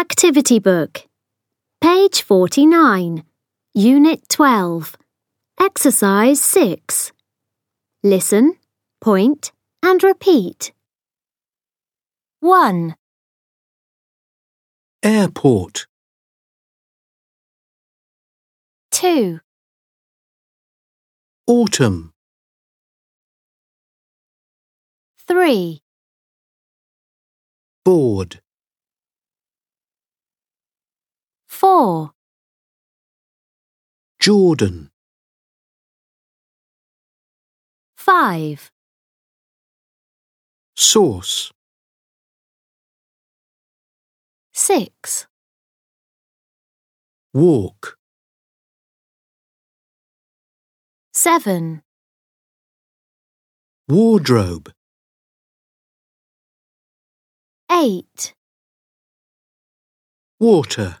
Activity Book. Page 49. Unit 12. Exercise 6. Listen, point, and repeat. 1, Airport, 2, autumn, 3, board, 4, Jordan, 5, sauce, 6, walk, 7, wardrobe, 8, water.